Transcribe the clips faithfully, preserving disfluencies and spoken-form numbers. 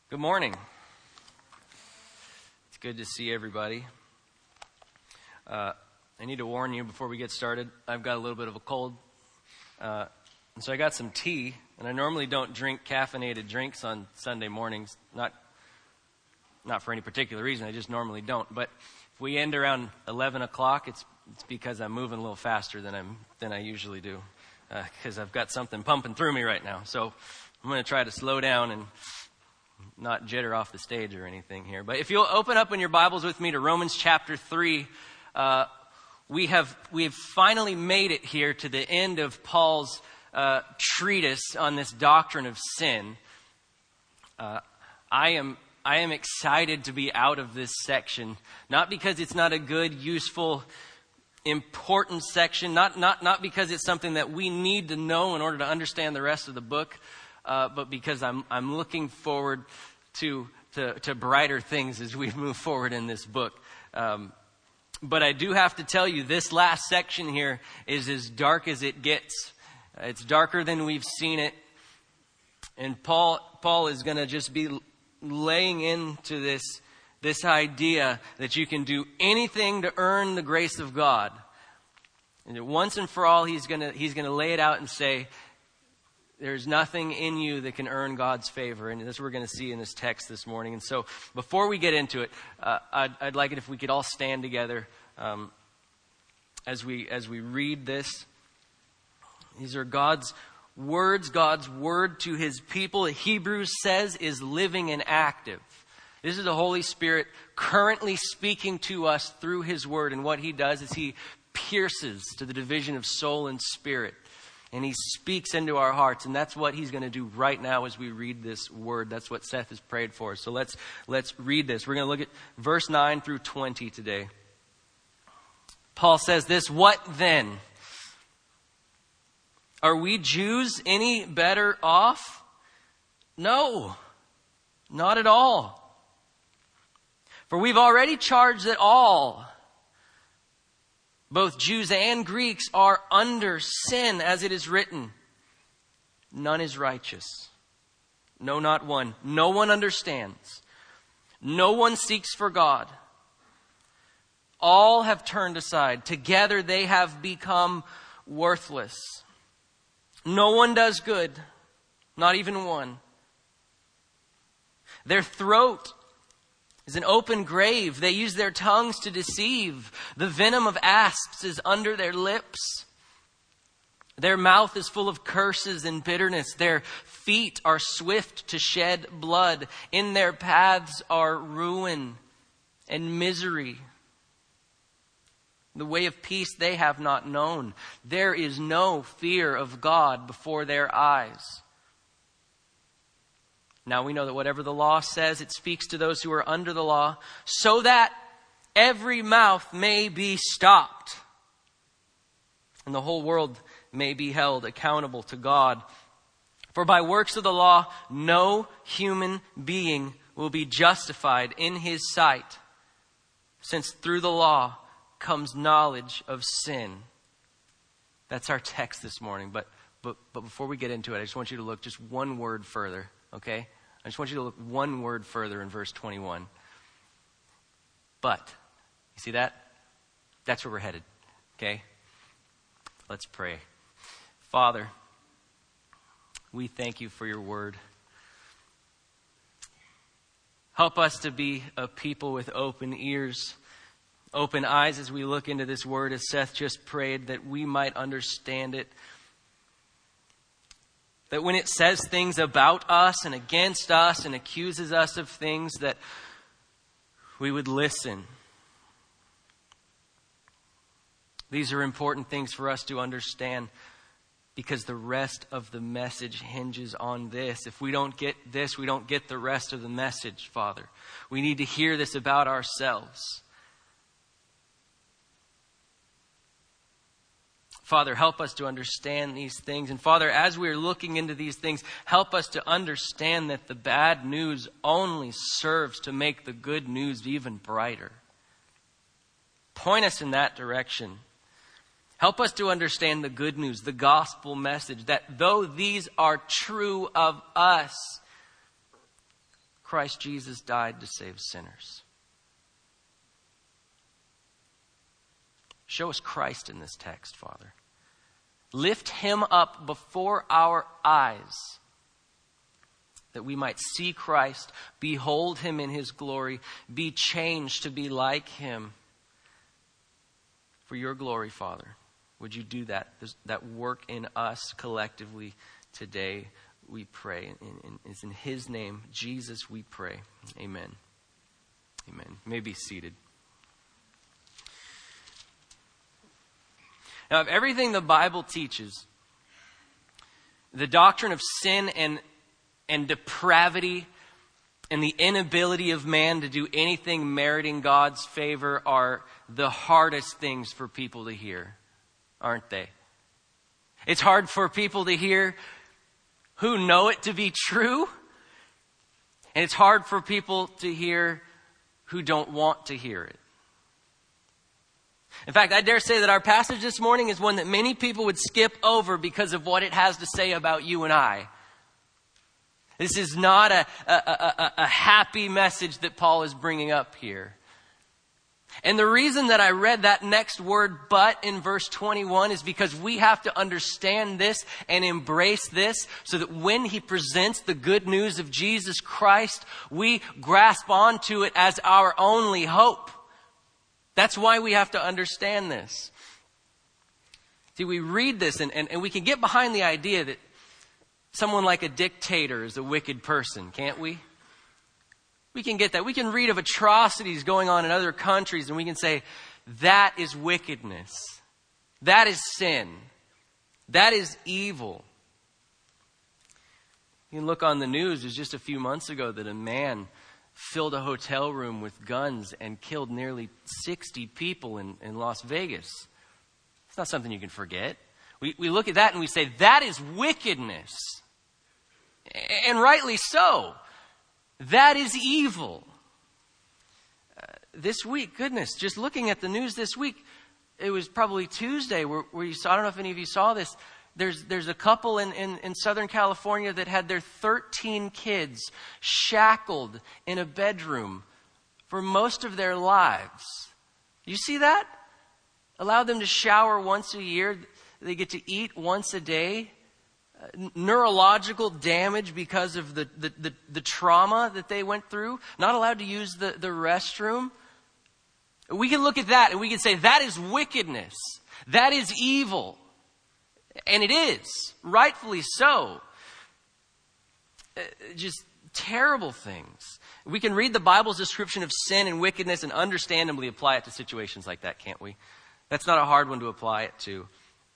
Good morning. It's good to see everybody. Uh, I need to warn you before we get started, I've got a little bit of a cold. Uh, and so I got some tea, and I normally don't drink caffeinated drinks on Sunday mornings. Not, not for any particular reason, I just normally don't. But if we end around eleven o'clock, it's it's because I'm moving a little faster than I'm than I usually do. Because uh, I've got something pumping through me right now. So I'm going to try to slow down and not jitter off the stage or anything here. But if you'll open up in your Bibles with me to Romans chapter three, uh, we have we have finally made it here to the end of Paul's uh, treatise on this doctrine of sin. Uh, I am I am excited to be out of this section, not because it's not a good, useful, important section, not not not because it's something that we need to know in order to understand the rest of the book. Uh, but because I'm I'm looking forward to, to to brighter things as we move forward in this book. Um, but I do have to tell you, this last section here is as dark as it gets. Uh, it's darker than we've seen it. And Paul Paul is going to just be laying into this this idea that you can do anything to earn the grace of God. And once and for all, he's going to he's going to lay it out and say, there's nothing in you that can earn God's favor. And that's what we're going to see in this text this morning. And so before we get into it, uh, I'd, I'd like it if we could all stand together um, as we as we read this. These are God's words, God's word to his people. Hebrews says is living and active. This is the Holy Spirit currently speaking to us through his word. And what he does is he pierces to the division of soul and spirit. And he speaks into our hearts, and that's what he's going to do right now as we read this word. That's what Seth has prayed for. So let's let's read this. We're going to look at verse nine through twenty today. Paul says this, "What then? Are we Jews any better off? No, not at all. For we've already charged that all, both Jews and Greeks, are under sin, as it is written, none is righteous. No, not one. No one understands. No one seeks for God. All have turned aside. Together they have become worthless. No one does good, not even one. Their throat is an open grave. They use their tongues to deceive. The venom of asps is under their lips. Their mouth is full of curses and bitterness. Their feet are swift to shed blood. In their paths are ruin and misery. The way of peace they have not known. There is no fear of God before their eyes. Now we know that whatever the law says, it speaks to those who are under the law, so that every mouth may be stopped, and the whole world may be held accountable to God. For by works of the law, no human being will be justified in his sight, since through the law comes knowledge of sin." That's our text this morning. But but but before we get into it, I just want you to look just one word further, okay? I just want you to look one word further in verse twenty-one. But, you see that? That's where we're headed, okay? Let's pray. Father, we thank you for your word. Help us to be a people with open ears, open eyes as we look into this word, as Seth just prayed, that we might understand it. That when it says things about us and against us and accuses us of things, that we would listen. These are important things for us to understand, because the rest of the message hinges on this. If we don't get this, we don't get the rest of the message, Father. We need to hear this about ourselves. Father, help us to understand these things. And Father, as we're looking into these things, help us to understand that the bad news only serves to make the good news even brighter. Point us in that direction. Help us to understand the good news, the gospel message, that though these are true of us, Christ Jesus died to save sinners. Show us Christ in this text, Father. Lift him up before our eyes, that we might see Christ, behold him in his glory, be changed to be like him. For your glory, Father, would you do that, that work in us collectively today, we pray. It's in his name, Jesus, we pray. Amen. Amen. You may be seated. Now, of everything the Bible teaches, the doctrine of sin and, and depravity and the inability of man to do anything meriting God's favor are the hardest things for people to hear, aren't they? It's hard for people to hear who know it to be true, and it's hard for people to hear who don't want to hear it. In fact, I dare say that our passage this morning is one that many people would skip over because of what it has to say about you and I. This is not a, a, a, a happy message that Paul is bringing up here. And the reason that I read that next word, but, in verse twenty-one is because we have to understand this and embrace this so that when he presents the good news of Jesus Christ, we grasp onto it as our only hope. That's why we have to understand this. See, we read this and, and, and we can get behind the idea that someone like a dictator is a wicked person, can't we? We can get that. We can read of atrocities going on in other countries and we can say, that is wickedness. That is sin. That is evil. You can look on the news. It was just a few months ago that a man filled a hotel room with guns and killed nearly sixty people in, in Las Vegas. It's not something you can forget. We, we look at that and we say, that is wickedness. And rightly so. That is evil. Uh, this week, goodness, just looking at the news this week, it was probably Tuesday where, where you saw, I don't know if any of you saw this, There's there's a couple in, in, in Southern California that had their thirteen kids shackled in a bedroom for most of their lives. You see that? Allow them to shower once a year. They get to eat once a day. Uh, neurological damage because of the, the, the, the trauma that they went through. Not allowed to use the, the restroom. We can look at that and we can say that is wickedness. That is evil. And it is, rightfully so. Uh, just terrible things. We can read the Bible's description of sin and wickedness and understandably apply it to situations like that, can't we? That's not a hard one to apply it to.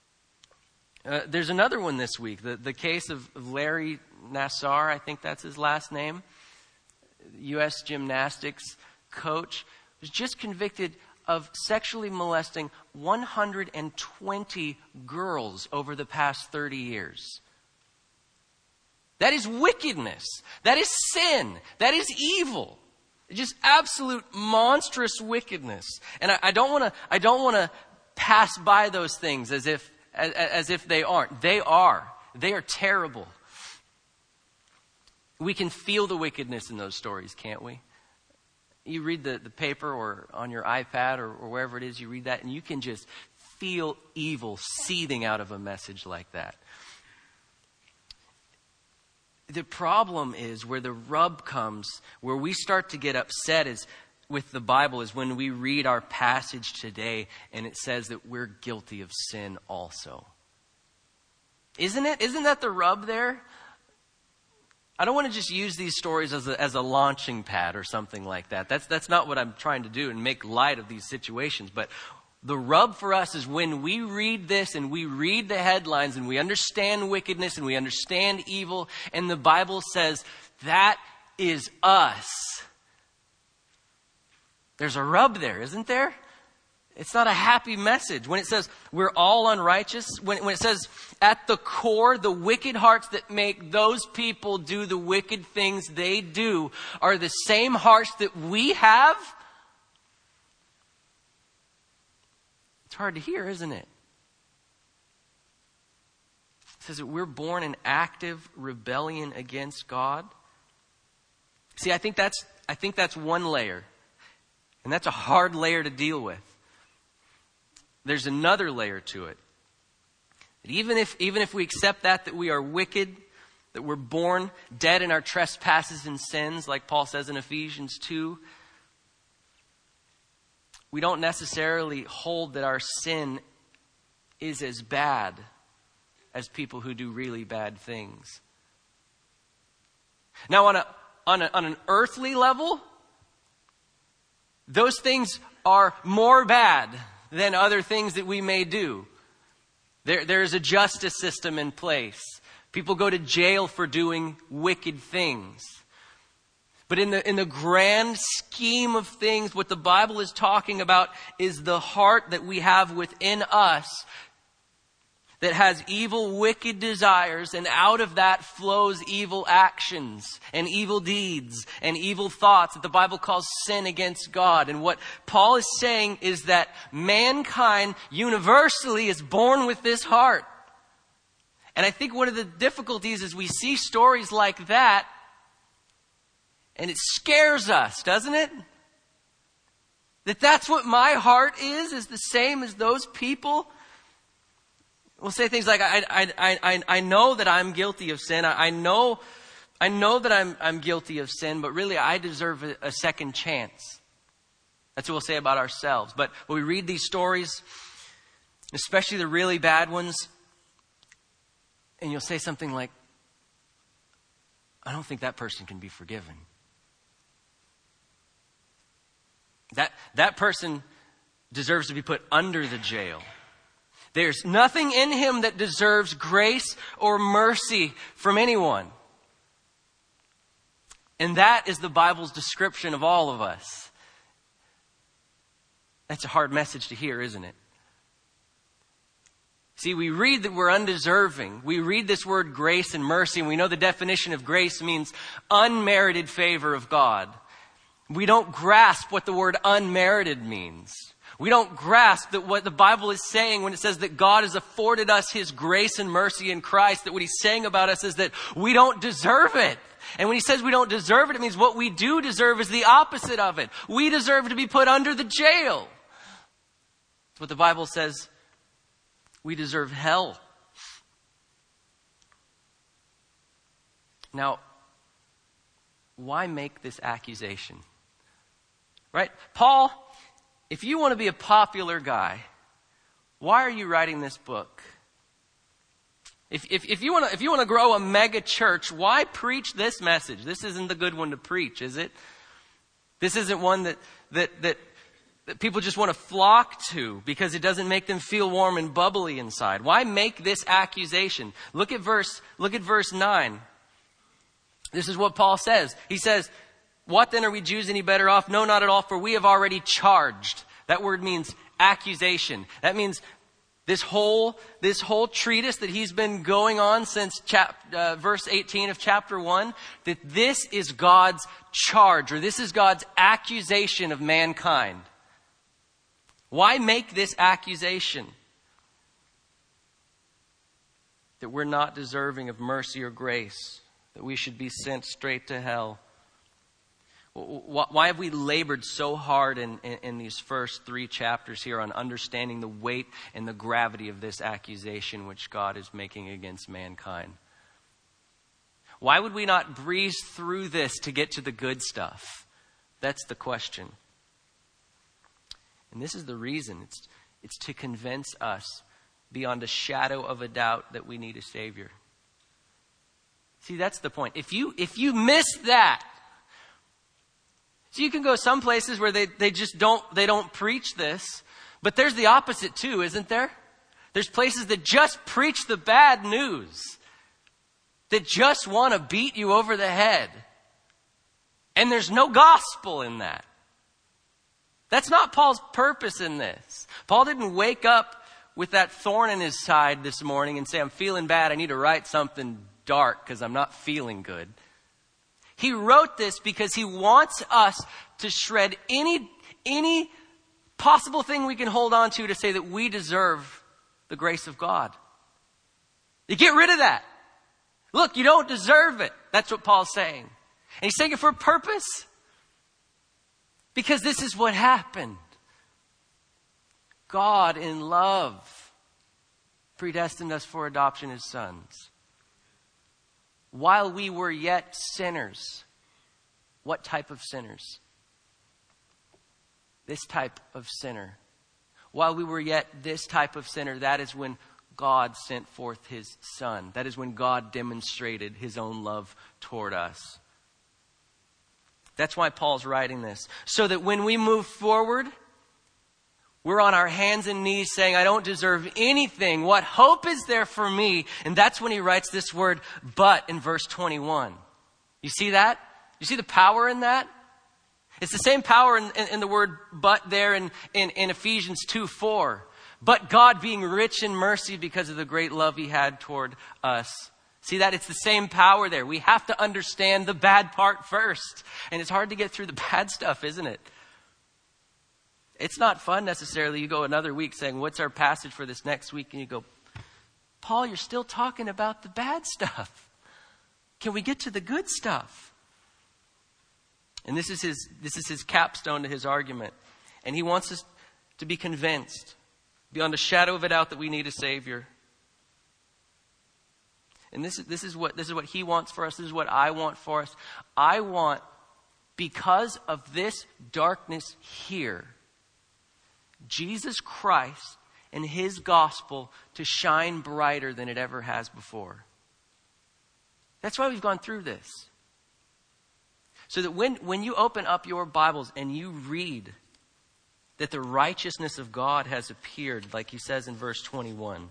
Uh, there's another one this week, the, the case of Larry Nassar, I think that's his last name, U S gymnastics coach, was just convicted of sexually molesting one hundred twenty girls over the past thirty years. That is wickedness. That is sin. That is evil. Just absolute monstrous wickedness. And I, I don't want to. I don't want to pass by those things as if as, as if they aren't. They are. They are terrible. We can feel the wickedness in those stories, can't we? You read the, the paper or on your iPad or, or wherever it is you read that, and you can just feel evil seething out of a message like that. The problem is where the rub comes, where we start to get upset is with the Bible, is when we read our passage today and it says that we're guilty of sin also. Isn't it? Isn't that the rub there? I don't want to just use these stories as a, as a launching pad or something like that. That's, that's not what I'm trying to do and make light of these situations. But the rub for us is when we read this and we read the headlines and we understand wickedness and we understand evil and the Bible says that is us. There's a rub there, isn't there? It's not a happy message. When it says we're all unrighteous, when, when it says at the core, the wicked hearts that make those people do the wicked things they do are the same hearts that we have. It's hard to hear, isn't it? It says that we're born in active rebellion against God. It See, I think that's, I think that's one layer. And that's a hard layer to deal with. There's another layer to it. That even if, even if we accept that, that we are wicked, that we're born dead in our trespasses and sins, like Paul says in Ephesians two, we don't necessarily hold that our sin is as bad as people who do really bad things. Now, on a, on a, on an earthly level, those things are more bad than other things that we may do. There, there's a justice system in place. People go to jail for doing wicked things. But in the, in the grand scheme of things, what the Bible is talking about is the heart that we have within us that has evil, wicked desires, and out of that flows evil actions and evil deeds and evil thoughts that the Bible calls sin against God. And what Paul is saying is that mankind universally is born with this heart. And I think one of the difficulties is we see stories like that, and it scares us, doesn't it? That that's what my heart is, is the same as those people. We'll say things like, I, I, I, I know that I'm guilty of sin. I, I know, I know that I'm, I'm guilty of sin, but really I deserve a, a second chance. That's what we'll say about ourselves. But when we read these stories, especially the really bad ones, and you'll say something like, I don't think that person can be forgiven. That, that person deserves to be put under the jail. There's nothing in him that deserves grace or mercy from anyone. And that is the Bible's description of all of us. That's a hard message to hear, isn't it? See, we read that we're undeserving. We read this word grace and mercy, and we know the definition of grace means unmerited favor of God. We don't grasp what the word unmerited means. We don't grasp that what the Bible is saying when it says that God has afforded us His grace and mercy in Christ, that what He's saying about us is that we don't deserve it. And when He says we don't deserve it, it means what we do deserve is the opposite of it. We deserve to be put under the jail. That's what the Bible says. We deserve hell. Now, why make this accusation? Right? Paul, if you want to be a popular guy, why are you writing this book? If, if, if you want to, if you want to grow a mega church, why preach this message? This isn't the good one to preach, is it? This isn't one that, that, that, that people just want to flock to because it doesn't make them feel warm and bubbly inside. Why make this accusation? Look at verse, look at verse nine. This is what Paul says. He says, what then, are we Jews any better off? No, not at all, for we have already charged. That word means accusation. That means this whole, this whole treatise that he's been going on since chap, uh, verse eighteen of chapter one, that this is God's charge, or this is God's accusation of mankind. Why make this accusation? That we're not deserving of mercy or grace, that we should be sent straight to hell. Why have we labored so hard in, in, in these first three chapters here on understanding the weight and the gravity of this accusation which God is making against mankind? Why would we not breeze through this to get to the good stuff? That's the question. And this is the reason. It's, it's to convince us beyond a shadow of a doubt that we need a Savior. See, that's the point. If you, if you miss that, so you can go some places where they, they just don't, they don't preach this. But there's the opposite too, isn't there? There's places that just preach the bad news. That just want to beat you over the head. And there's no gospel in that. That's not Paul's purpose in this. Paul didn't wake up with that thorn in his side this morning and say, I'm feeling bad, I need to write something dark because I'm not feeling good. He wrote this because he wants us to shred any, any possible thing we can hold on to to say that we deserve the grace of God. You get rid of that. Look, you don't deserve it. That's what Paul's saying. And he's saying it for a purpose. Because this is what happened. God in love predestined us for adoption as sons. While we were yet sinners. What type of sinners? This type of sinner. While we were yet this type of sinner, that is when God sent forth his Son. That is when God demonstrated his own love toward us. That's why Paul's writing this. So that when we move forward, we're on our hands and knees saying, I don't deserve anything. What hope is there for me? And that's when he writes this word, but, in verse twenty-one. You see that? You see the power in that? It's the same power in, in, in the word but there in, in, in Ephesians two four. But God being rich in mercy because of the great love he had toward us. See that? It's the same power there. We have to understand the bad part first. And it's hard to get through the bad stuff, isn't it? It's not fun necessarily. You go another week saying, what's our passage for this next week? And you go, Paul, you're still talking about the bad stuff. Can we get to the good stuff? And this is his, this is his capstone to his argument. And he wants us to be convinced, beyond a shadow of a doubt, that we need a Savior. And this is, this is what, this is what he wants for us. This is what I want for us. I want, because of this darkness here, Jesus Christ and his gospel to shine brighter than it ever has before. That's why we've gone through this. So that when, when you open up your Bibles and you read that the righteousness of God has appeared, like he says in verse twenty-one.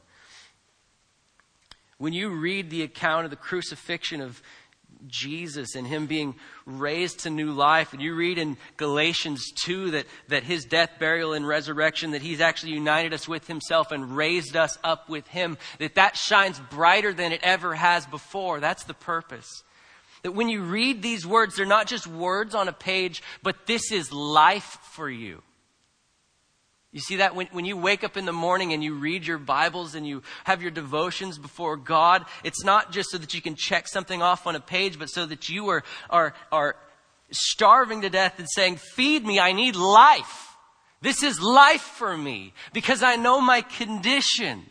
When you read the account of the crucifixion of Jesus and him being raised to new life, and you read in Galatians two that, that his death, burial, and resurrection, that he's actually united us with himself and raised us up with him, that that shines brighter than it ever has before. That's the purpose. That when you read these words, they're not just words on a page, but this is life for you. You see that when, when you wake up in the morning and you read your Bibles and you have your devotions before God, it's not just so that you can check something off on a page, but so that you are, are, are starving to death and saying, feed me, I need life. This is life for me because I know my condition.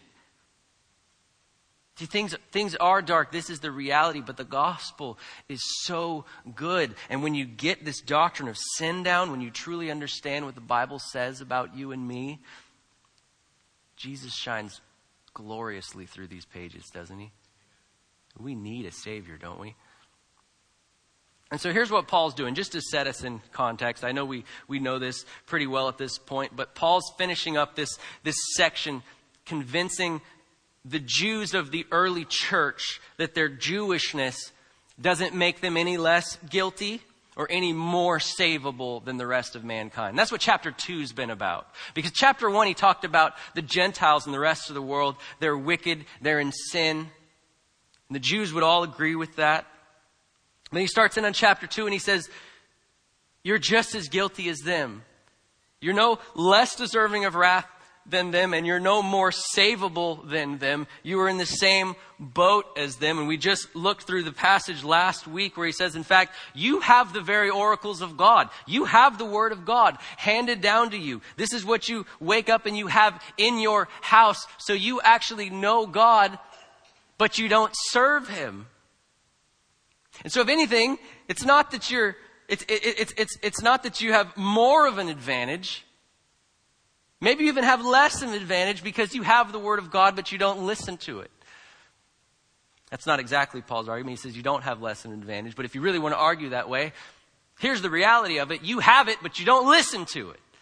See, things, things are dark. This is the reality, but the gospel is so good. And when you get this doctrine of sin down, when you truly understand what the Bible says about you and me, Jesus shines gloriously through these pages, doesn't he? We need a Savior, don't we? And so here's what Paul's doing, just to set us in context. I know we, we know this pretty well at this point, but Paul's finishing up this, this section, convincing the Jews of the early church that their Jewishness doesn't make them any less guilty or any more savable than the rest of mankind. That's what chapter two's been about. Because chapter one, he talked about the Gentiles and the rest of the world. They're wicked. They're in sin. And the Jews would all agree with that. Then he starts in on chapter two and he says, you're just as guilty as them. You're no less deserving of wrath than them, and you're no more savable than them. You are in the same boat as them. And we just looked through the passage last week where he says, in fact, you have the very oracles of God. You have the word of God handed down to you. This is what you wake up and you have in your house. So you actually know God, but you don't serve him. And so if anything, it's not that you're, it's, it, it's, it's, it's not that you have more of an advantage. Maybe you even have less of an advantage because you have the word of God, but you don't listen to it. That's not exactly Paul's argument. He says you don't have less of an advantage. But if you really want to argue that way, here's the reality of it. You have it, but you don't listen to it.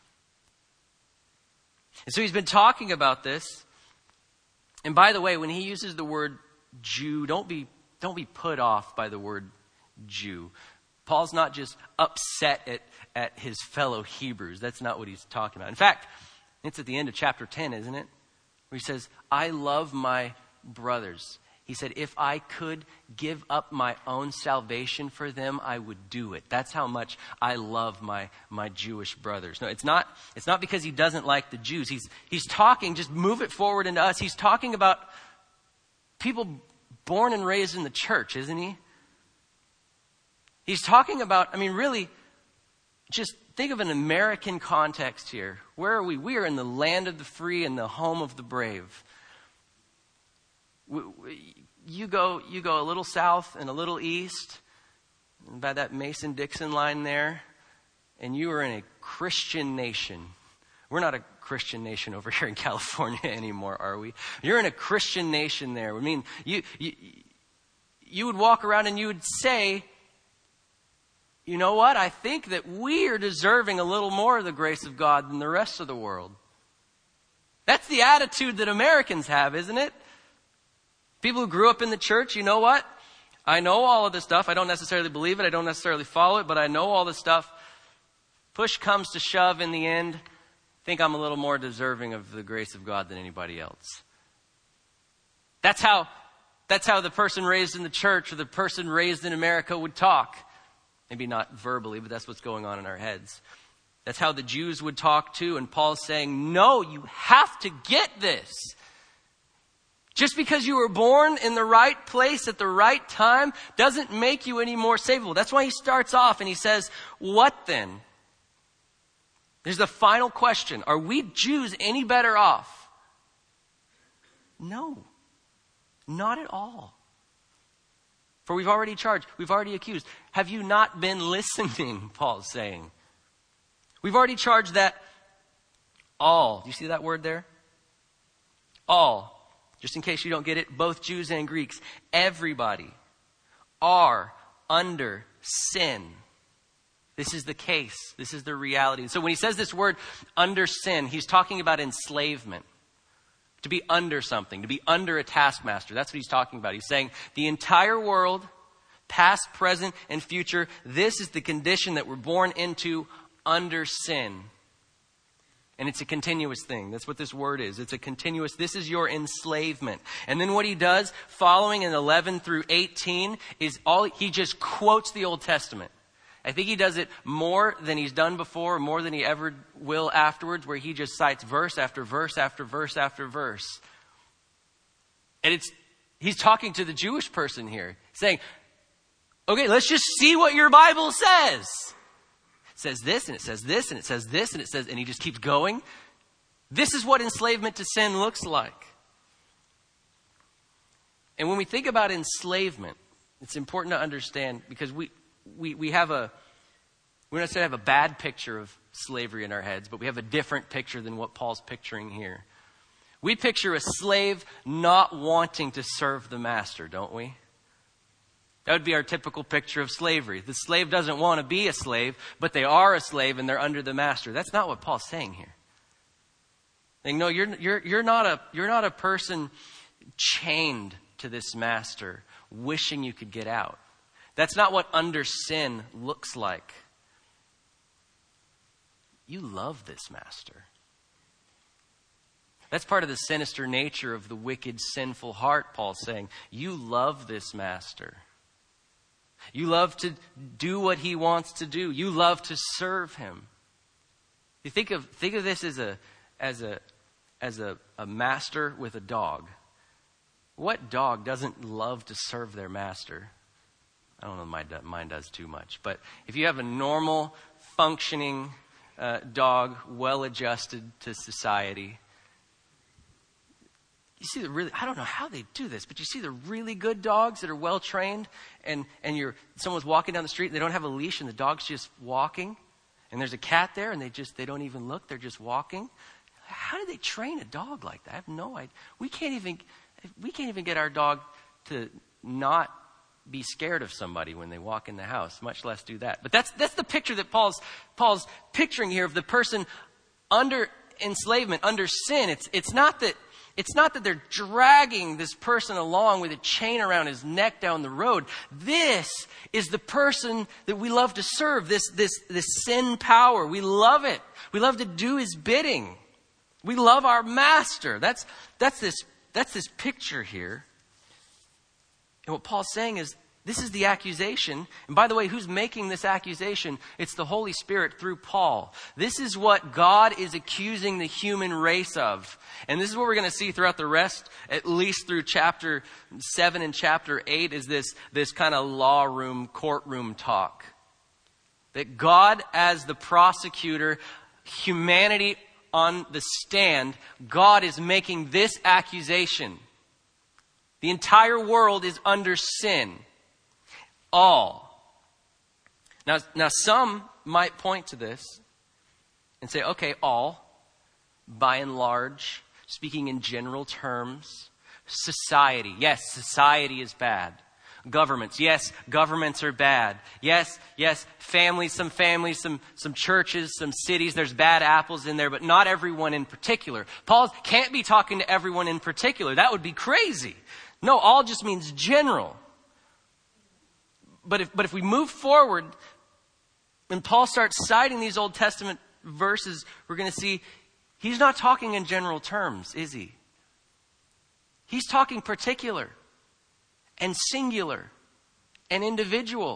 And so he's been talking about this. And by the way, when he uses the word Jew, don't be, don't be put off by the word Jew. Paul's not just upset at, at his fellow Hebrews. That's not what he's talking about. In fact, it's at the end of chapter ten, isn't it? Where he says, I love my brothers. He said, if I could give up my own salvation for them, I would do it. That's how much I love my, my Jewish brothers. No, it's not, it's not because he doesn't like the Jews. He's, he's talking, just move it forward into us. He's talking about people born and raised in the church, isn't he? He's talking about, I mean, really, just think of an American context here. Where are we? We are in the land of the free and the home of the brave. We, we, you go, you go a little south and a little east, and by that Mason-Dixon line there, and you are in a Christian nation. We're not a Christian nation over here in California anymore, are we? You're in a Christian nation there. I mean, you, you, you would walk around and you would say, you know what? I think that we are deserving a little more of the grace of God than the rest of the world. That's the attitude that Americans have, isn't it? People who grew up in the church, you know what? I know all of this stuff. I don't necessarily believe it. I don't necessarily follow it, but I know all this stuff. Push comes to shove in the end. I think I'm a little more deserving of the grace of God than anybody else. That's how, that's how the person raised in the church or the person raised in America would talk. Maybe not verbally, but that's what's going on in our heads. That's how the Jews would talk too. And Paul's saying, no, you have to get this. Just because you were born in the right place at the right time doesn't make you any more savable. That's why he starts off and he says, what then? There's the final question. Are we Jews any better off? No, not at all. For we've already charged, we've already accused. Have you not been listening, Paul's saying? We've already charged that all. Do you see that word there? All. Just in case you don't get it, both Jews and Greeks, everybody are under sin. This is the case. This is the reality. So when he says this word under sin, he's talking about enslavement. To be under something, to be under a taskmaster. That's what he's talking about. He's saying the entire world, past, present, and future, this is the condition that we're born into under sin. And it's a continuous thing. That's what this word is. It's a continuous, this is your enslavement. And then what he does, following in eleven through eighteen, is all, he just quotes the Old Testament. I think he does it more than he's done before, more than he ever will afterwards, where he just cites verse after verse after verse after verse. And it's, he's talking to the Jewish person here, saying, okay, let's just see what your Bible says. It says this, and it says this, and it says this, and it says, and he just keeps going. This is what enslavement to sin looks like. And when we think about enslavement, it's important to understand, because we, We we have a, we don't necessarily have a bad picture of slavery in our heads, but we have a different picture than what Paul's picturing here. We picture a slave not wanting to serve the master, don't we? That would be our typical picture of slavery. The slave doesn't want to be a slave, but they are a slave and they're under the master. That's not what Paul's saying here. Saying, no, you're you're you're not a you're not a person chained to this master, wishing you could get out. That's not what under sin looks like. You love this master. That's part of the sinister nature of the wicked, sinful heart, Paul's saying. You love this master. You love to do what he wants to do. You love to serve him. You think of think of this as a as a as a, a master with a dog. What dog doesn't love to serve their master? I don't know, my, mine does too much. But if you have a normal, functioning uh, dog, well-adjusted to society, you see the really, I don't know how they do this, but you see the really good dogs that are well-trained, and, and you're someone's walking down the street, and they don't have a leash, and the dog's just walking, and there's a cat there, and they just, they don't even look, they're just walking. How do they train a dog like that? I have no idea. We can't even, we can't even get our dog to not be scared of somebody when they walk in the house, much less do that. But that's that's the picture that Paul's Paul's picturing here of the person under enslavement, under sin. It's it's not that it's not that they're dragging this person along with a chain around his neck down the road. This is the person that we love to serve, this this this sin power. We love it. We love to do his bidding. We love our master. That's that's this that's this picture here. And what Paul's saying is, This is the accusation. And by the way, who's making this accusation? It's the Holy Spirit through Paul. This is what God is accusing the human race of. And this is what we're going to see throughout the rest, at least through chapter seven and chapter eight, is this, this kind of law room, courtroom talk. That God as the prosecutor, humanity on the stand, God is making this accusation. The entire world is under sin. All. Now, now some might point to this and say, okay, all, by and large, speaking in general terms, society. Yes, society is bad. Governments. Yes, governments are bad. Yes, yes, families, some families, some, some churches, some cities. There's bad apples in there, but not everyone in particular. Paul can't be talking to everyone in particular. That would be crazy. No, all just means general. But if, but if we move forward and Paul starts citing these Old Testament verses, we're going to see he's not talking in general terms, is he? He's talking particular and singular and individual.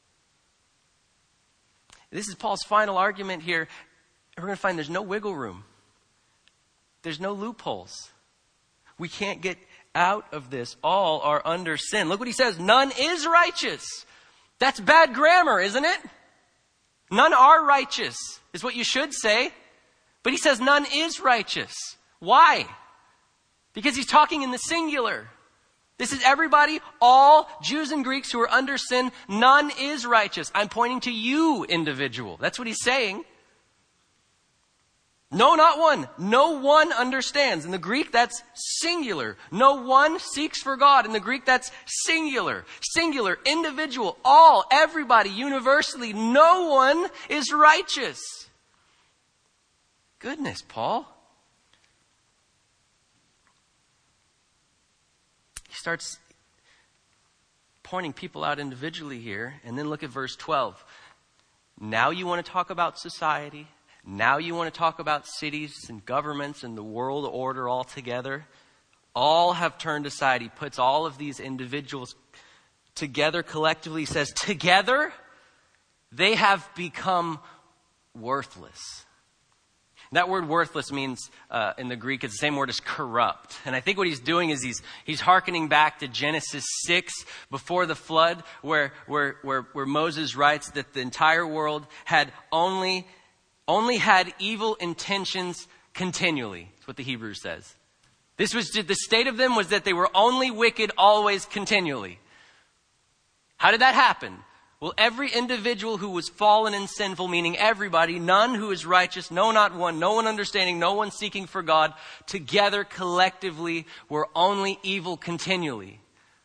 This is Paul's final argument here. We're going to find there's no wiggle room. There's no loopholes. We can't get out of this. All are under sin. Look what he says. None is righteous. That's bad grammar, isn't it? None are righteous is what you should say. But he says none is righteous. Why? Because he's talking in the singular. This is everybody, all Jews and Greeks who are under sin. None is righteous. I'm pointing to you, individual. That's what he's saying. No, not one. No one understands. In the Greek, that's singular. No one seeks for God. In the Greek, that's singular. Singular, individual, all, everybody, universally. No one is righteous. Goodness, Paul. He starts pointing people out individually here. And then look at verse twelve. Now you want to talk about society. Now you want to talk about cities and governments and the world order altogether. All have turned aside. He puts all of these individuals together collectively. He says, together they have become worthless. That word worthless means, uh, in the Greek, it's the same word as corrupt. And I think what he's doing is he's he's hearkening back to Genesis six, before the flood, where where where, where Moses writes that the entire world had only only had evil intentions continually. That's what the Hebrew says. This was the state of them was that they were only wicked always continually. How did that happen? Well, every individual who was fallen and sinful, meaning everybody, none who is righteous, no, not one, no one understanding, no one seeking for God, together collectively were only evil continually.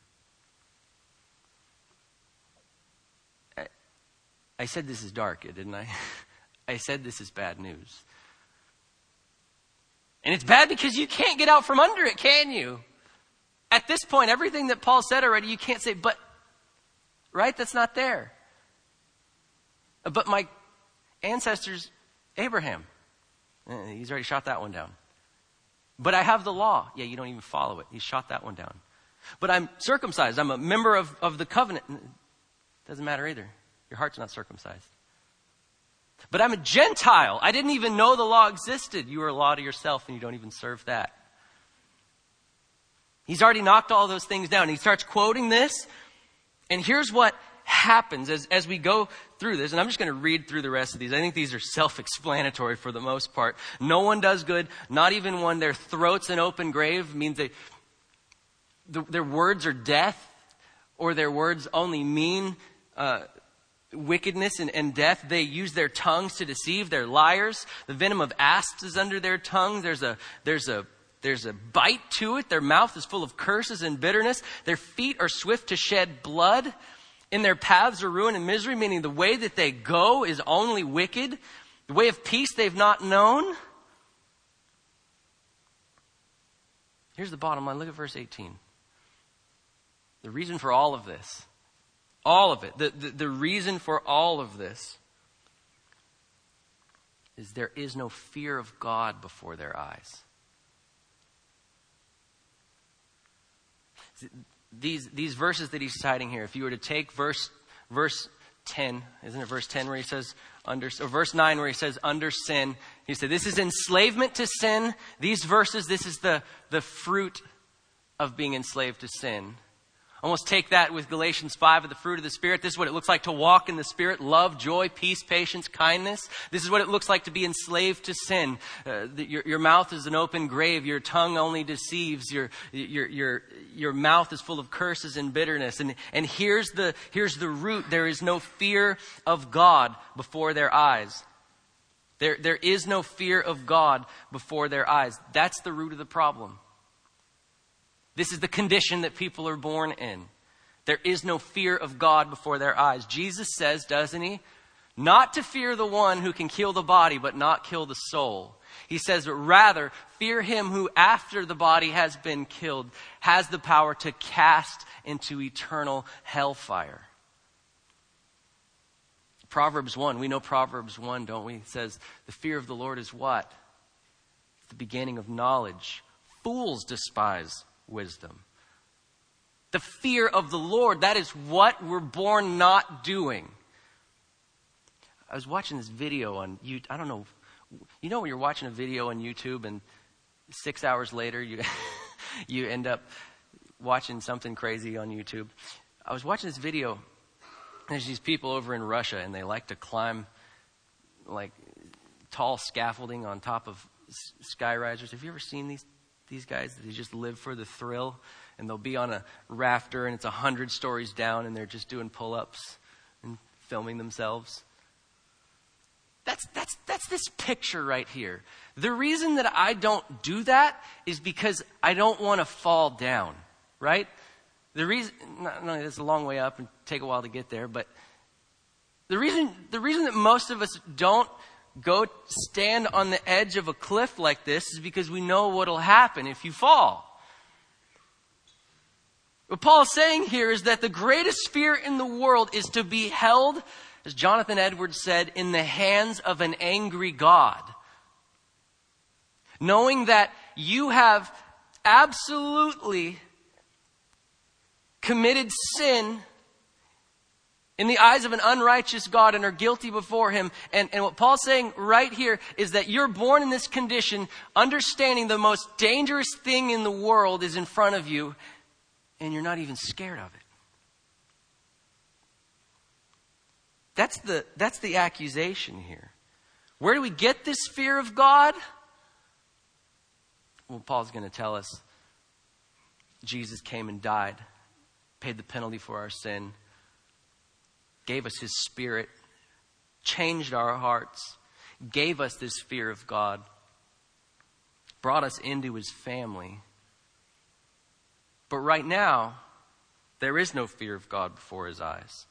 I said this is dark, didn't I? I said this is bad news. And it's bad because you can't get out from under it, can you? At this point, everything that Paul said already, you can't say, but, right? That's not there. But my ancestors, Abraham, he's already shot that one down. But I have the law. Yeah, you don't even follow it. He shot that one down. But I'm circumcised. I'm a member of, of the covenant. Doesn't matter either. Your heart's not circumcised. But I'm a Gentile. I didn't even know the law existed. You are a law to yourself and you don't even serve that. He's already knocked all those things down. He starts quoting this. And here's what happens as, as we go through this. And I'm just going to read through the rest of these. I think these are self-explanatory for the most part. No one does good, not even one. Their throat's an open grave means they, the, their words are death, or their words only mean uh, wickedness and, and death. They use their tongues to deceive. They're liars. The venom of asps is under their tongue. There's a there's a There's a bite to it. Their mouth is full of curses and bitterness. Their feet are swift to shed blood. In their paths are ruin and misery, meaning the way that they go is only wicked. The way of peace they've not known. Here's the bottom line. Look at verse eighteen. The reason for all of this. All of it. The, the, the reason for all of this is there is no fear of God before their eyes. these these verses that he's citing here, if you were to take verse verse ten, isn't it verse ten where he says under, or verse nine where he says under sin, he said this is enslavement to sin. These verses, this is the the fruit of being enslaved to sin. Almost take that with Galatians five of the fruit of the Spirit. This is what it looks like to walk in the Spirit. Love, joy, peace, patience, kindness. This is what it looks like to be enslaved to sin. Uh, the, your, your mouth is an open grave. Your tongue only deceives. Your, your, your, your mouth is full of curses and bitterness. And, and here's the, here's the root. There is no fear of God before their eyes. There, there is no fear of God before their eyes. That's the root of the problem. This is the condition that people are born in. There is no fear of God before their eyes. Jesus says, doesn't he? Not to fear the one who can kill the body, but not kill the soul. He says, but rather fear him who after the body has been killed, has the power to cast into eternal hellfire. Proverbs one, we know Proverbs one, don't we? It says, the fear of the Lord is what? It's the beginning of knowledge. Fools despise wisdom. The fear of the Lord, that is what we're born not doing. I was watching this video on YouTube. I don't know. You know when you're watching a video on YouTube and six hours later you you end up watching something crazy on YouTube. I was watching this video. There's these people over in Russia and they like to climb like tall scaffolding on top of sky risers. Have you ever seen these These guys, they just live for the thrill, and they'll be on a rafter and it's a hundred stories down and they're just doing pull-ups and filming themselves. That's, that's, that's this picture right here. The reason that I don't do that is because I don't want to fall down, right? The reason, not, not, it's a long way up and take a while to get there, but the reason, the reason that most of us don't go stand on the edge of a cliff like this is because we know what'll happen if you fall. What Paul's saying here is that the greatest fear in the world is to be held, as Jonathan Edwards said, in the hands of an angry God. Knowing that you have absolutely committed sin in the eyes of an unrighteous God and are guilty before him. And, and what Paul's saying right here is that you're born in this condition, understanding the most dangerous thing in the world is in front of you, and you're not even scared of it. That's the, that's the accusation here. Where do we get this fear of God? Well, Paul's going to tell us Jesus came and died, paid the penalty for our sin, gave us his Spirit, changed our hearts, gave us this fear of God, brought us into his family. But right now, there is no fear of God before his eyes.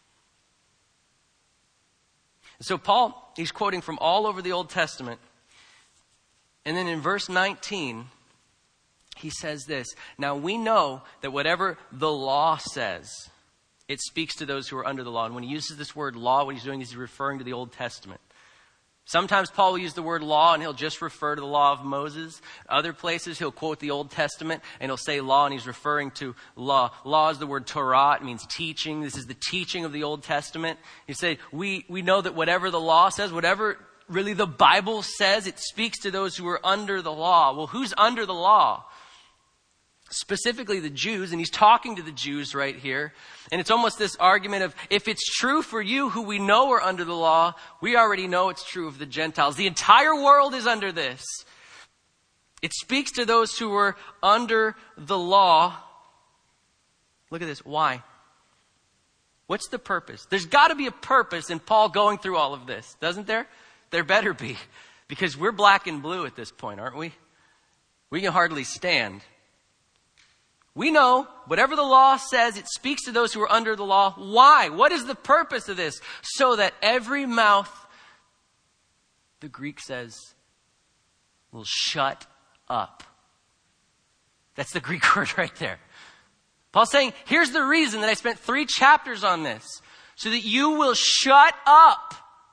So Paul, he's quoting from all over the Old Testament. And then in verse nineteen, he says this, now we know that whatever the law says, it speaks to those who are under the law. And when he uses this word law, what he's doing is he's referring to the Old Testament. Sometimes Paul will use the word law and he'll just refer to the law of Moses. Other places he'll quote the Old Testament and he'll say law and he's referring to law. Law is the word Torah. It means teaching. This is the teaching of the Old Testament. You say, we, we know that whatever the law says, whatever really the Bible says, it speaks to those who are under the law. Well, who's under the law? Specifically the Jews, and he's talking to the Jews right here. And it's almost this argument of, if it's true for you who we know are under the law, we already know it's true of the Gentiles. The entire world is under this. It speaks to those who are under the law. Look at this. Why? What's the purpose? There's got to be a purpose in Paul going through all of this, doesn't there? There better be. Because we're black and blue at this point, aren't we? We can hardly stand. We know whatever the law says, it speaks to those who are under the law. Why? What is the purpose of this? So that every mouth, the Greek says, will shut up. That's the Greek word right there. Paul's saying, here's the reason that I spent three chapters on this. So that you will shut up.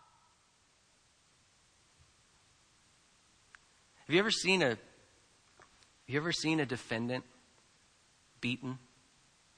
Have you ever seen a, have you ever seen a defendant beaten?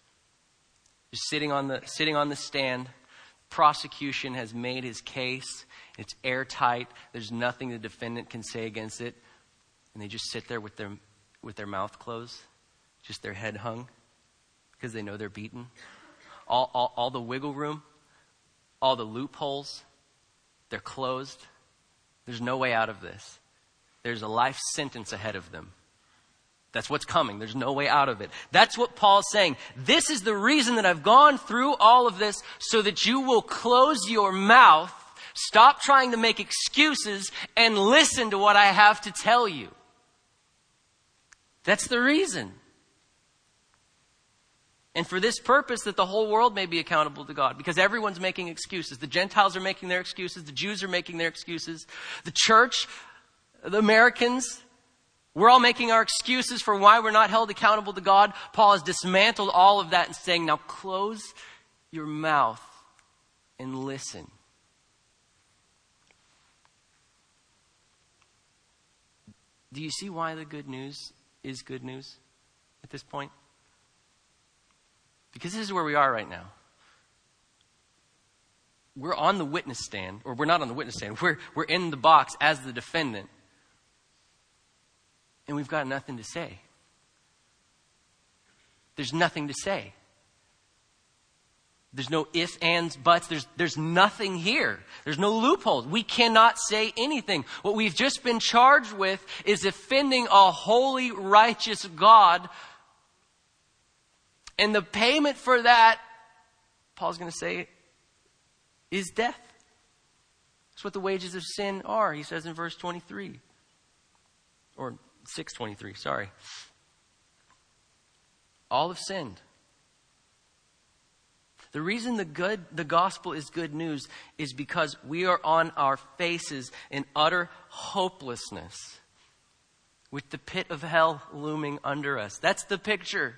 just sitting on the sitting on the stand. Prosecution has made his case. It's airtight. There's nothing the defendant can say against it. And they just sit there with their with their mouth closed, just their head hung, because they know they're beaten. All, all, all the wiggle room, all the loopholes, they're closed. There's no way out of this. There's a life sentence ahead of them. That's what's coming. There's no way out of it. That's what Paul's saying. This is the reason that I've gone through all of this, so that you will close your mouth, stop trying to make excuses, and listen to what I have to tell you. That's the reason. And for this purpose, that the whole world may be accountable to God. Because everyone's making excuses. The Gentiles are making their excuses. The Jews are making their excuses. The church, the Americans, we're all making our excuses for why we're not held accountable to God. Paul has dismantled all of that and saying, now close your mouth and listen. Do you see why the good news is good news at this point? Because this is where we are right now. We're on the witness stand, or we're not on the witness stand. We're, we're in the box as the defendant. And we've got nothing to say. There's nothing to say. There's no ifs, ands, buts. There's, there's nothing here. There's no loopholes. We cannot say anything. What we've just been charged with is offending a holy, righteous God. And the payment for that, Paul's going to say, is death. That's what the wages of sin are, he says in verse twenty-three. Or six twenty-three, sorry. All have sinned. The reason the good, the gospel is good news is because we are on our faces in utter hopelessness, with the pit of hell looming under us. That's the picture.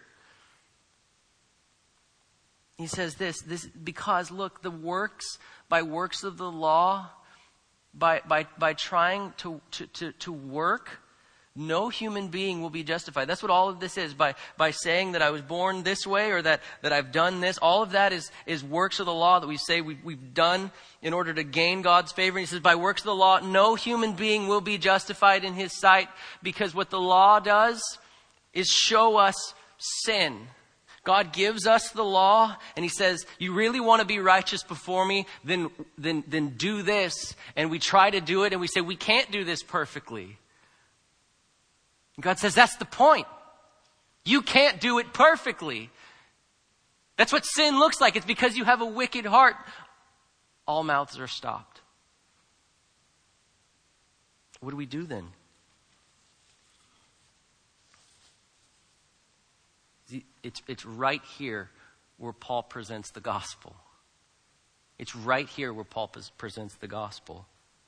He says this, this because look, the works, by works of the law, by by by trying to to to, to work, no human being will be justified. That's what all of this is. By by saying that I was born this way, or that, that I've done this, all of that is, is works of the law that we say we've, we've done in order to gain God's favor. And he says, by works of the law, no human being will be justified in his sight, because what the law does is show us sin. God gives us the law, and he says, you really want to be righteous before me, then, then, then do this. And we try to do it, and we say, we can't do this perfectly. And God says, that's the point. You can't do it perfectly. That's what sin looks like. It's because you have a wicked heart. All mouths are stopped. What do we do then? It's, it's right here where Paul presents the gospel. It's right here where Paul presents the gospel.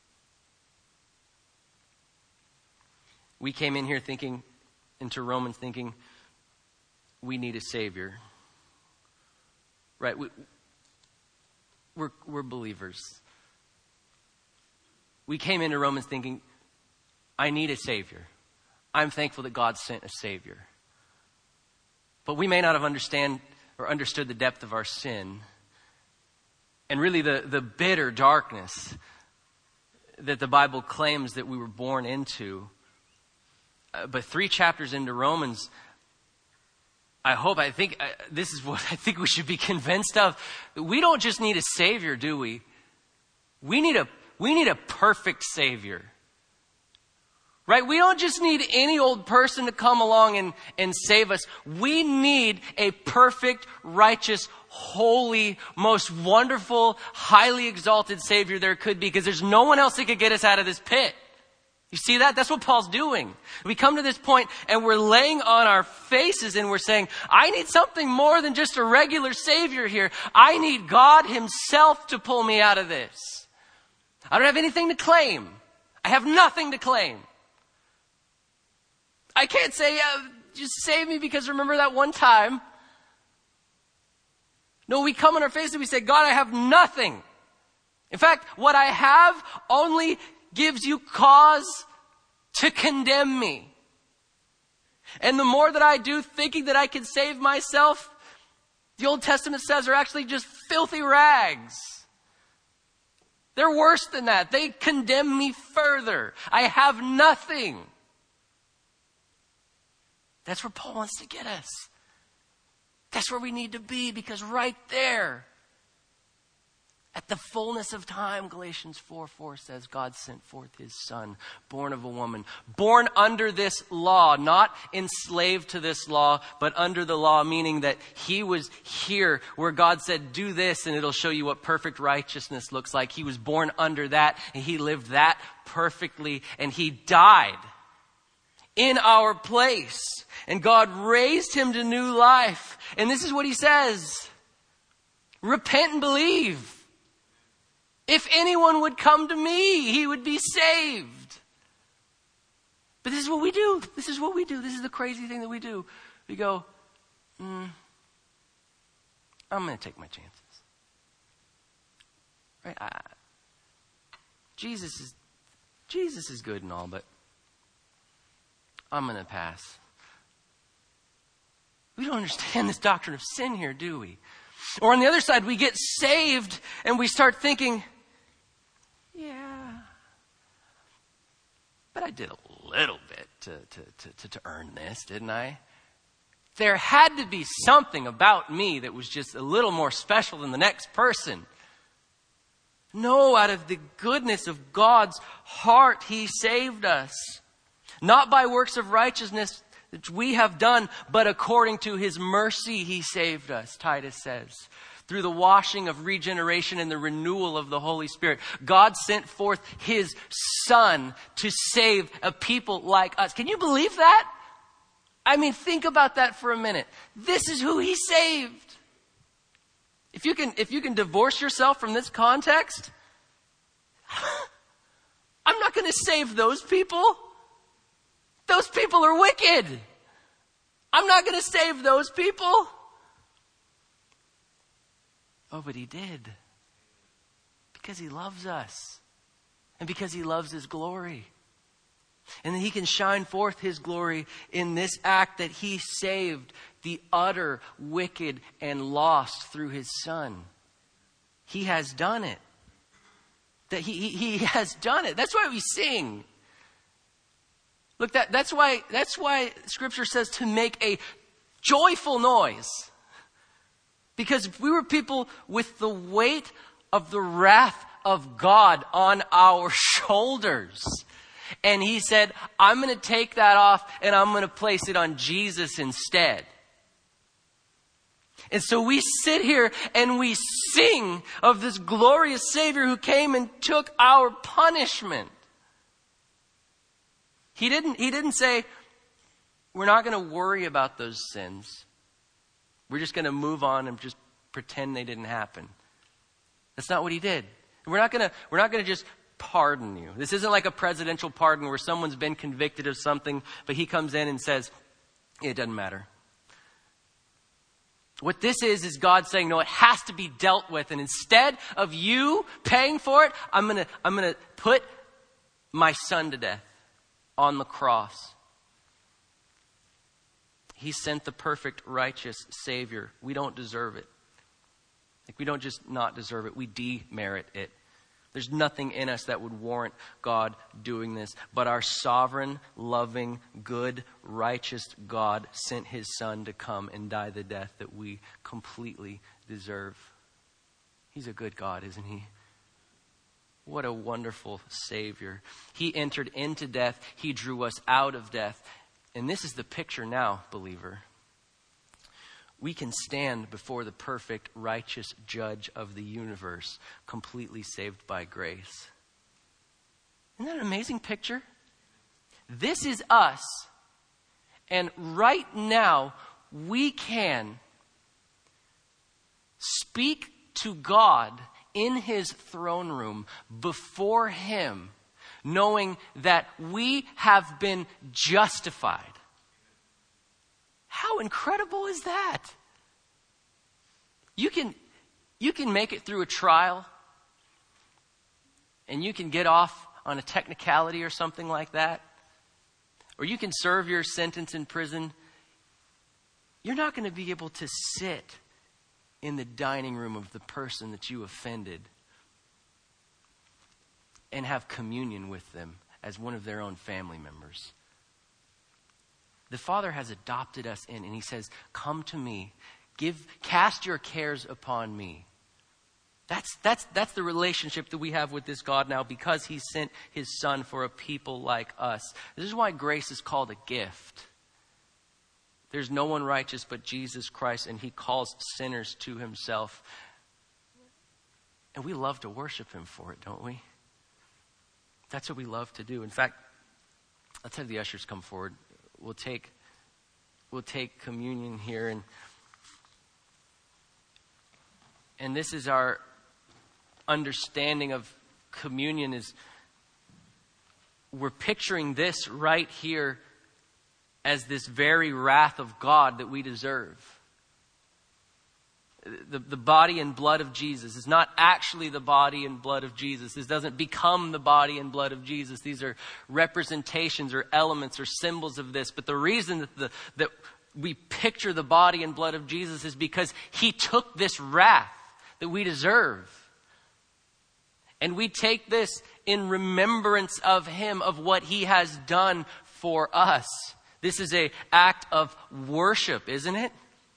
We came in here thinking, into Romans thinking, we need a Savior. Right? We, we're, we're believers. We came into Romans thinking, I need a Savior. I'm thankful that God sent a Savior. But we may not have understand or understood the depth of our sin, and really the, the bitter darkness that the Bible claims that we were born into. Uh, but three chapters into Romans, I hope, I think, uh, this is what I think we should be convinced of. We don't just need a Savior, do we? We need a, we need a perfect Savior. Right? We don't just need any old person to come along and, and save us. We need a perfect, righteous, holy, most wonderful, highly exalted Savior there could be, because there's no one else that could get us out of this pit. You see that? That's what Paul's doing. We come to this point and we're laying on our faces and we're saying, I need something more than just a regular Savior here. I need God himself to pull me out of this. I don't have anything to claim. I have nothing to claim. I can't say, uh, just save me because remember that one time. No, we come on our face and we say, God, I have nothing. In fact, what I have only gives you cause to condemn me. And the more that I do thinking that I can save myself, The Old Testament says are actually just filthy rags. They're worse than that. They condemn me further. I have nothing. That's where Paul wants to get us. That's where we need to be, because right there, at the fullness of time, Galatians four four says, God sent forth his son, born of a woman, born under this law, not enslaved to this law, but under the law, meaning that he was here where God said, do this and it'll show you what perfect righteousness looks like. He was born under that, and he lived that perfectly, and he died in our place. And God raised him to new life. And this is what he says: repent and believe. If anyone would come to me, he would be saved. But this is what we do. This is what we do. This is the crazy thing that we do. We go, mm, I'm going to take my chances. Right? I, Jesus is Jesus is good and all, but I'm going to pass. We don't understand this doctrine of sin here, do we? Or on the other side, we get saved and we start thinking, yeah, but I did a little bit to, to, to, to, to earn this, didn't I? There had to be something about me that was just a little more special than the next person. No, out of the goodness of God's heart, he saved us. Not by works of righteousness that we have done, but according to his mercy he saved us, Titus says. Through the washing of regeneration and the renewal of the Holy Spirit. God sent forth his son to save a people like us. Can you believe that? I mean, think about that for a minute. This is who he saved. If you can, if you can divorce yourself from this context, I'm not going to save those people. Those people are wicked. I'm not going to save those people. Oh, but he did. Because he loves us. And because he loves his glory. And then he can shine forth his glory in this act that he saved the utter wicked and lost through his son. He has done it. That he, he, he has done it. That's why we sing. Look, that, that's why, that's why Scripture says to make a joyful noise. Because if we were people with the weight of the wrath of God on our shoulders, and he said, I'm going to take that off and I'm going to place it on Jesus instead. And so we sit here and we sing of this glorious Savior who came and took our punishment. He didn't, he didn't say, we're not going to worry about those sins. We're just going to move on and just pretend they didn't happen. That's not what he did. We're not going to, we're not going to just pardon you. This isn't like a presidential pardon where someone's been convicted of something, but he comes in and says, it doesn't matter. What this is, is God saying, no, it has to be dealt with. And instead of you paying for it, I'm going to, I'm going to put my son to death on the cross. He sent the perfect, righteous Savior. We don't deserve it. Like, we don't just not deserve it. We demerit it. There's nothing in us that would warrant God doing this. But our sovereign, loving, good, righteous God sent his son to come and die the death that we completely deserve. He's a good God, isn't he? What a wonderful Savior. He entered into death. He drew us out of death. And this is the picture now, believer. We can stand before the perfect, righteous judge of the universe, completely saved by grace. Isn't that an amazing picture? This is us. And right now, we can speak to God in his throne room before him, knowing that we have been justified. How incredible is that? You can, you can make it through a trial and you can get off on a technicality or something like that. Or you can serve your sentence in prison. You're not going to be able to sit in the dining room of the person that you offended and have communion with them as one of their own family members. The Father has adopted us in, and he says, come to me, give, cast your cares upon me. That's, that's, that's the relationship that we have with this God now, because he sent his Son for a people like us. This is why grace is called a gift. There's no one righteous but Jesus Christ, and he calls sinners to himself. And we love to worship him for it, don't we? That's what we love to do. In fact, let's have the ushers come forward. We'll take, we'll take communion here, and and this is our understanding of communion. Is we're picturing this right here as this very wrath of God that we deserve. The, the body and blood of Jesus is not actually the body and blood of Jesus. This doesn't become the body and blood of Jesus. These are representations or elements or symbols of this. But the reason that, the, that we picture the body and blood of Jesus is because he took this wrath that we deserve. And we take this in remembrance of him, of what he has done for us. This is an act of worship, isn't it?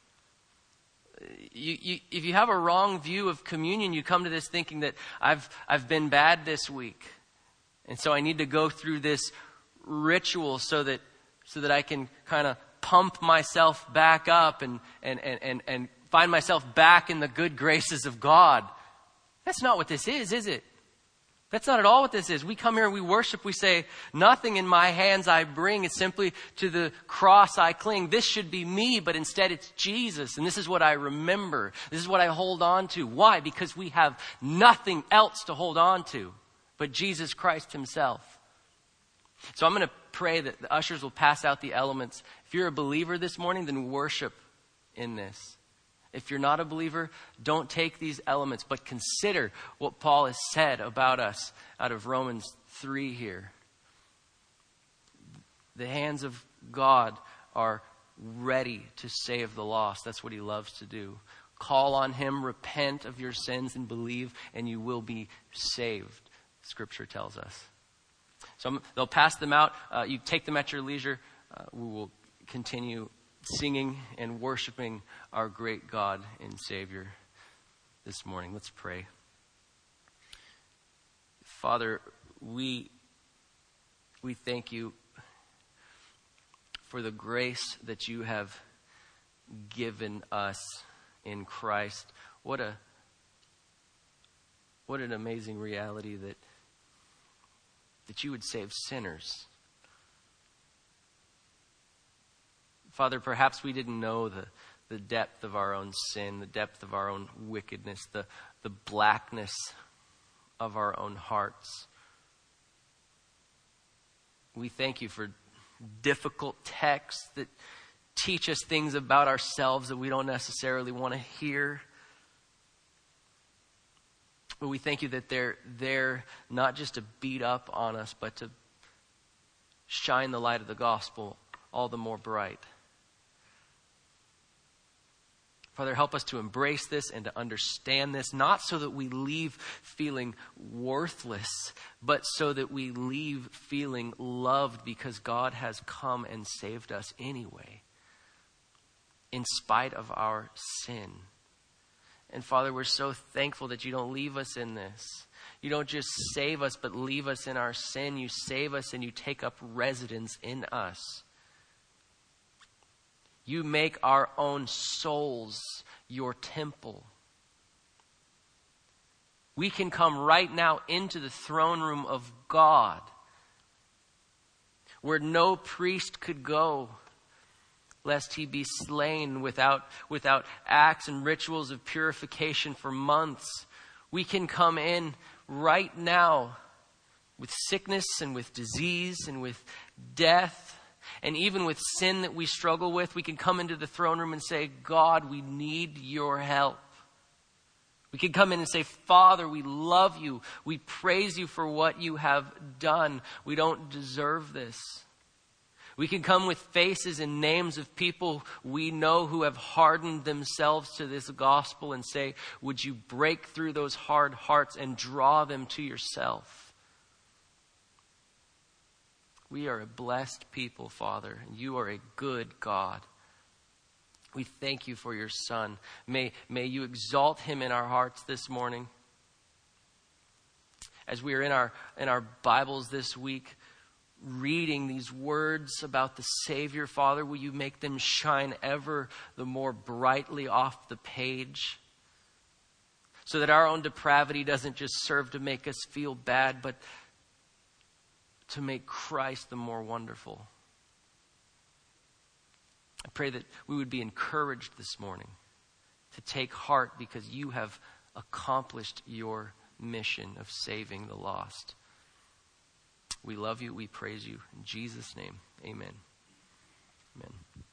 You, you, if you have a wrong view of communion, you come to this thinking that I've I've been bad this week, and so I need to go through this ritual so that so that I can kind of pump myself back up and and, and, and and find myself back in the good graces of God. That's not what this is, is it? That's not at all what this is. We come here and we worship. We say, nothing in my hands I bring. It's simply to the cross I cling. This should be me, but instead it's Jesus. And this is what I remember. This is what I hold on to. Why? Because we have nothing else to hold on to but Jesus Christ himself. So I'm going to pray that the ushers will pass out the elements. If you're a believer this morning, then worship in this. If you're not a believer, don't take these elements, but consider what Paul has said about us out of Romans three here. The hands of God are ready to save the lost. That's what he loves to do. Call on him, repent of your sins, and believe, and you will be saved, Scripture tells us. So I'm, they'll pass them out. Uh, you take them at your leisure. Uh, we will continue singing and worshiping our great God and Savior this morning. Let's pray. Father, we we thank you for the grace that you have given us in Christ. What a what an amazing reality that that you would save sinners. Father, perhaps we didn't know the, the depth of our own sin, the depth of our own wickedness, the, the blackness of our own hearts. We thank you for difficult texts that teach us things about ourselves that we don't necessarily want to hear. But we thank you that they're there not just to beat up on us, but to shine the light of the gospel all the more bright. Father, help us to embrace this and to understand this, not so that we leave feeling worthless, but so that we leave feeling loved because God has come and saved us anyway, in spite of our sin. And Father, we're so thankful that you don't leave us in this. You don't just save us, but leave us in our sin. You save us and you take up residence in us. You make our own souls your temple. We can come right now into the throne room of God, where no priest could go lest he be slain without, without acts and rituals of purification for months. We can come in right now with sickness and with disease and with death. And even with sin that we struggle with, we can come into the throne room and say, God, we need your help. We can come in and say, Father, we love you. We praise you for what you have done. We don't deserve this. We can come with faces and names of people we know who have hardened themselves to this gospel and say, would you break through those hard hearts and draw them to yourself? We are a blessed people, Father, and you are a good God. We thank you for your Son. May, may you exalt him in our hearts this morning. As we are in our, in our Bibles this week, reading these words about the Savior, Father, will you make them shine ever the more brightly off the page, so that our own depravity doesn't just serve to make us feel bad, but to make Christ the more wonderful. I pray that we would be encouraged this morning to take heart because you have accomplished your mission of saving the lost. We love you. We praise you. In Jesus' name, amen. Amen.